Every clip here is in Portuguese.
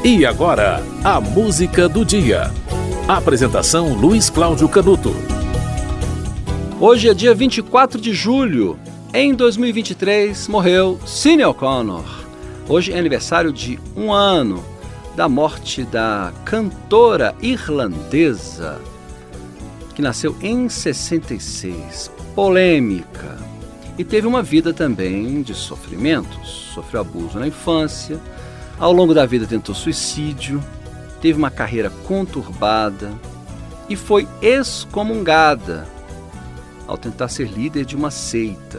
E agora, a música do dia. Apresentação Luiz Cláudio Canuto. Hoje é dia 24 de julho. Em 2023 morreu Sinéad O'Connor. Hoje é aniversário de 1 ano da morte da cantora irlandesa, que nasceu em 66. Polêmica. E teve uma vida também de sofrimentos. Sofreu abuso na infância. Ao longo da vida tentou suicídio, teve uma carreira conturbada e foi excomungada ao tentar ser líder de uma seita.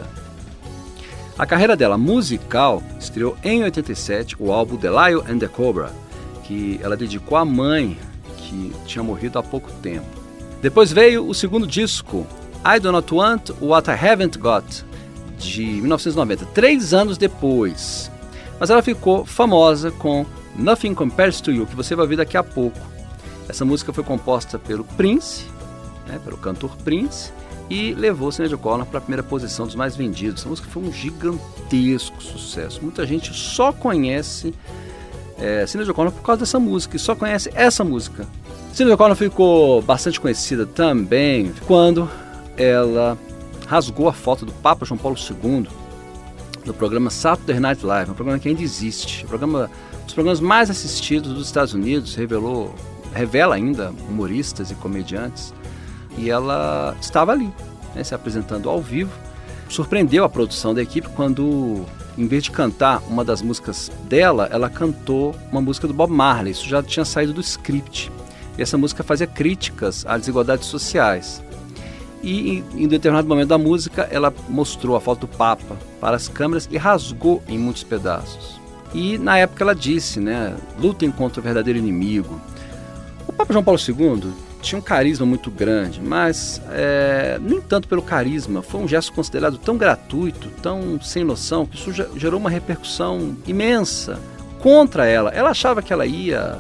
A carreira dela musical estreou em 87 o álbum The Lion and the Cobra, que ela dedicou à mãe, que tinha morrido há pouco tempo. Depois veio o segundo disco, I Do Not Want What I Haven't Got, de 1990, 3 anos depois. Mas ela ficou famosa com Nothing Compares to You, que você vai ouvir daqui a pouco. Essa música foi composta pelo Prince, pelo cantor Prince, e levou Sinéad O'Connor para a primeira posição dos mais vendidos. Essa música foi um gigantesco sucesso. Muita gente só conhece Sinéad O'Connor por causa dessa música, e só conhece essa música. Sinéad O'Connor ficou bastante conhecida também quando ela rasgou a foto do Papa João Paulo II no programa Saturday Night Live, um programa que ainda existe, um dos programas mais assistidos dos Estados Unidos, revela ainda humoristas e comediantes, e ela estava ali, se apresentando ao vivo. Surpreendeu a produção da equipe quando, em vez de cantar uma das músicas dela, ela cantou uma música do Bob Marley. Isso já tinha saído do script, e essa música fazia críticas às desigualdades sociais. E em determinado momento da música, ela mostrou a foto do Papa para as câmeras e rasgou em muitos pedaços. E na época ela disse, lutem contra o verdadeiro inimigo. O Papa João Paulo II tinha um carisma muito grande, mas nem tanto pelo carisma. Foi um gesto considerado tão gratuito, tão sem noção, que isso gerou uma repercussão imensa contra ela. Ela achava que ela ia,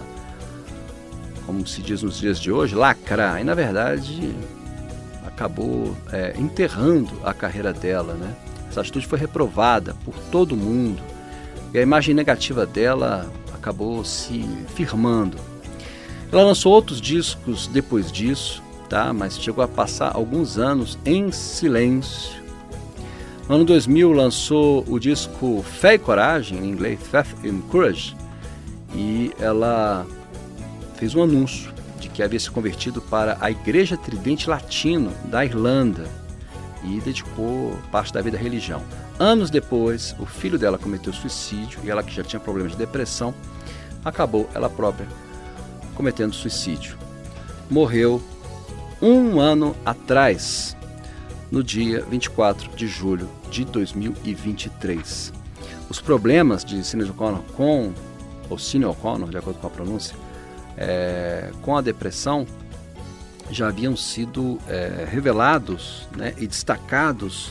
como se diz nos dias de hoje, lacrar. E na verdade acabou enterrando a carreira dela, Essa atitude foi reprovada por todo mundo e a imagem negativa dela acabou se firmando. Ela lançou outros discos depois disso, mas chegou a passar alguns anos em silêncio. No ano 2000 lançou o disco Fé e Coragem, em inglês Faith and Courage, e ela fez um anúncio de que havia se convertido para a Igreja Tridente Latino da Irlanda e dedicou parte da vida à religião. Anos depois, o filho dela cometeu suicídio e ela, que já tinha problemas de depressão, acabou ela própria cometendo suicídio. Morreu 1 ano atrás, no dia 24 de julho de 2023. Os problemas de Sinéad O'Connor ou Sinéad O'Connor, de acordo com a pronúncia, com a depressão, já haviam sido revelados e destacados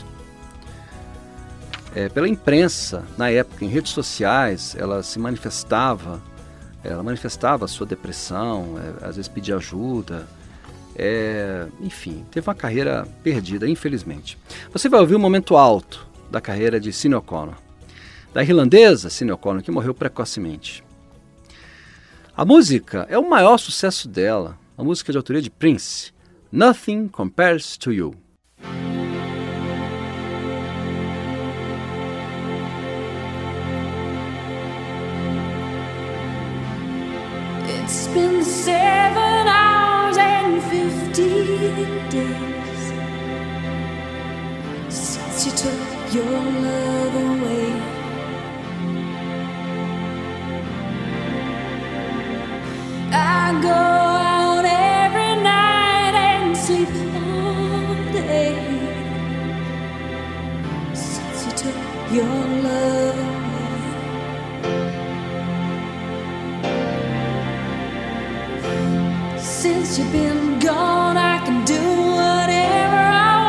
pela imprensa na época, em redes sociais. Ela manifestava a sua depressão, às vezes pedia ajuda, enfim, teve uma carreira perdida, infelizmente. Você vai ouvir um momento alto da carreira de Sinéad O'Connor, da irlandesa Sinéad O'Connor, que morreu precocemente. A música é o maior sucesso dela, a música de autoria de Prince, Nothing Compares to You. It's been 7 hours and 15 days since you took your love away. I go out every night and sleep all day since you took your love away. Since you've been gone, I can do whatever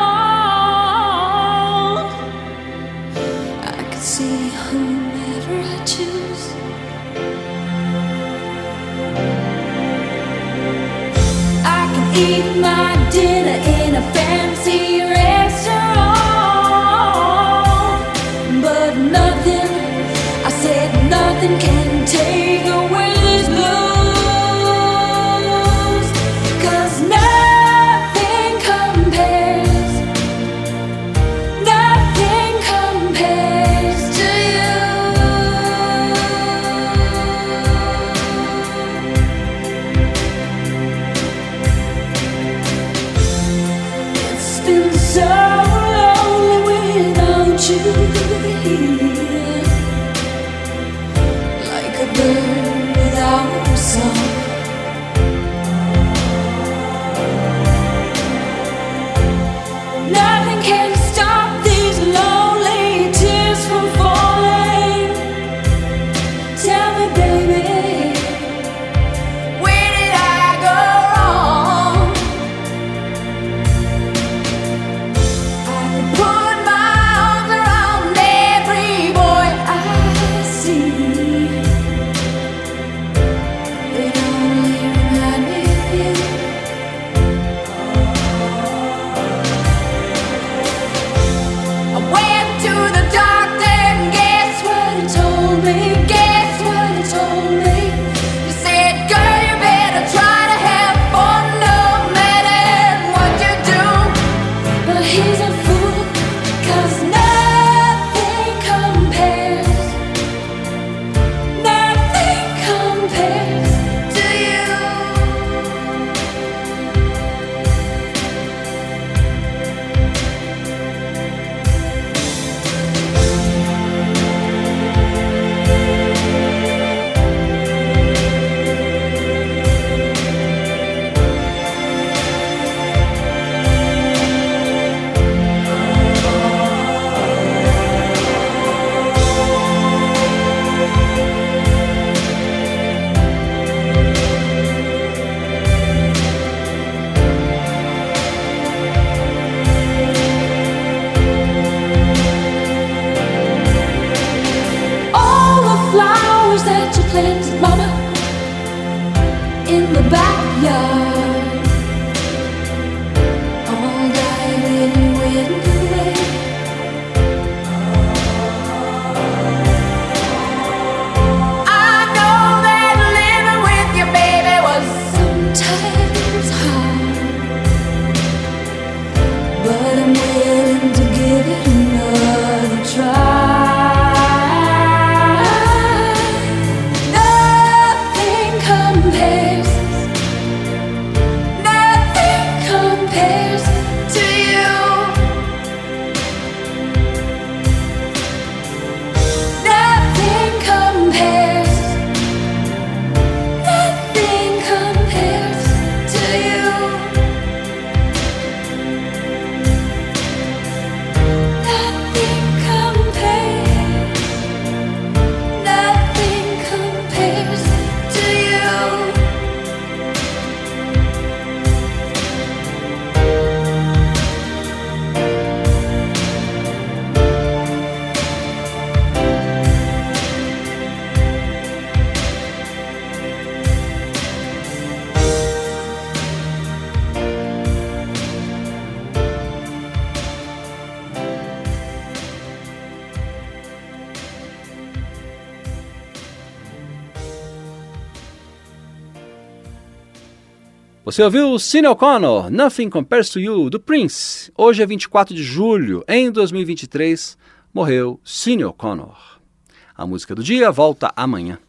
I want. I can see whomever I choose. Eat my dinner in a fancy restaurant, but nothing, I said nothing can take away this love. bird without a song. Nothing can stop these lonely tears from falling. Tell me, baby, where did I go wrong? I could put my arms around every boy I see. They only remind me of you. I went to the doctor and guess what he told me? Guess what he told me? He said, girl, you better try to have fun no matter what you do. But he's a fool, 'cause nothing compares. Nothing compares to you. All the flowers that you planted, mama, in the backyard, all died in your wind away. I know that living with your baby was sometimes hard, but I'm willing to give it another try. Nothing compares. Nothing compares to you. Nothing compares. Nothing compares to you. Nothing compares. Nothing compares to you. Você ouviu Sinéad O'Connor, Nothing Compares to You, do Prince. Hoje é 24 de julho, em 2023, morreu Sinéad O'Connor. A música do dia volta amanhã.